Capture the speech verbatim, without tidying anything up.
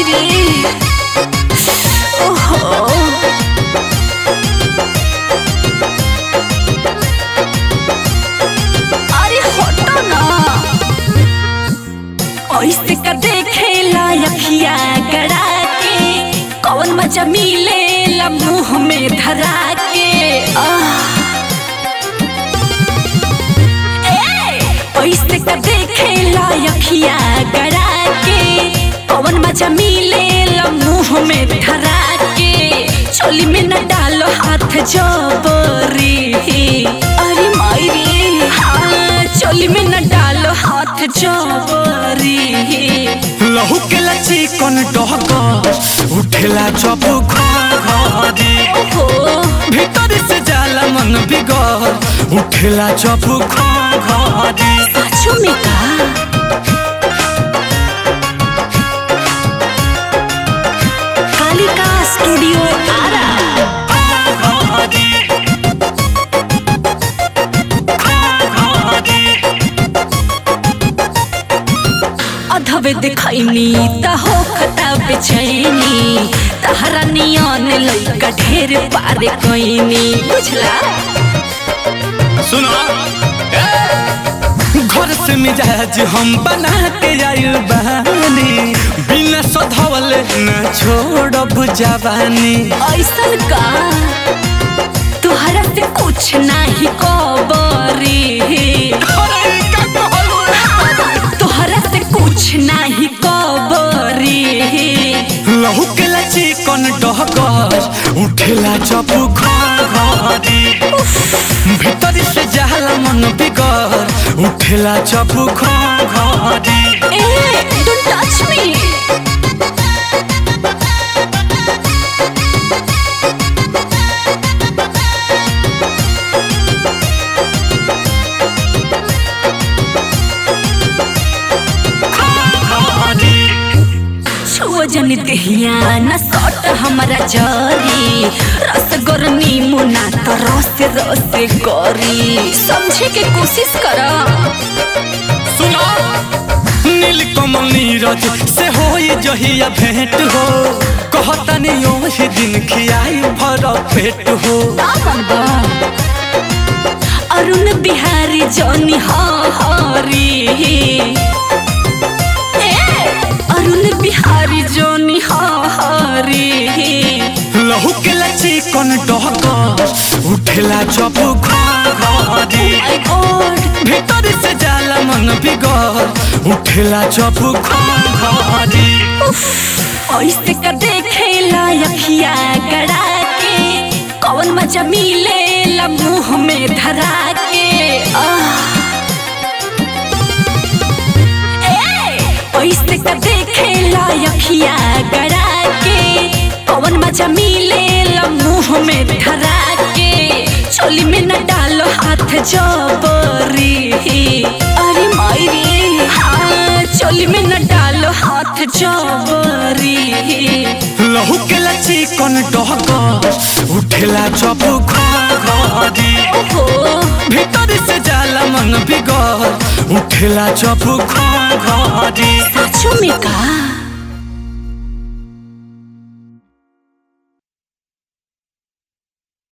मायरी ओहो अरे हटो ना ऐसे का देखेला अखिया गड़ा के कौन मजा मिलेला मुंह में धरा के ऐसे का देखेला अखिया गड़ा के कौन मजा मिलेला मुंह में धरा के चोली में न डालो हाथ जबरी अरे मायरी हाँ चोली में न डालो हाथ जबरी लहू के लची कौन डहक उठेला जब घरी भीतर से जाला मन बिगड़ उठेला जब घरी सचो में का कालिका स्टूडियो आरा अधवे दिखाइनी त हो खता बेचैनी तहरा नियन लइका ढेर पारे कइनी बुझला सुनो घर से मिजाज हम बना के आइल बानी बिना सधवल न छोड़ब जवानी ऐसन का तुहरा से कुछ नहीं कबरी तुहरा से कुछ नहीं कबरी लहू के लची कौन डहकर उठेला जब घरी भीतर से जाला मन बिगड़ उठेला जब घरी ए डोंट टच मी जन देहिया न सट हमारा जरी रस गरनी मुना तो रस रस करी समझे के कोशिश कर सुनो नील कमल नीरज से होई जहिया भेंट हो कहतनी ओही दिन खियाई भर पेट हो अरुण बिहारी जौनी हरी अरुण बिहारी जोनी हरी लहू के लची कौन डहक उठेला जब घरी भीतर से जाला मन बिगड़ उठेला जब घरी ऐसे का देखेला अखिया गड़ा के कौन मजा मिलेला मुंह में धरा के ऐसे का देखेला अखिया गड़ा के कौन मजा मिलेला मुंह में धरा के चोली में न डालो हाथ जबरी अरे मायरी हाँ चोली में न डालो हाथ जबरी लहू के लची कौन डहक उठेला जब घरी भीतर से जाला मन बिगड़ उठेला जब घरी सचो में का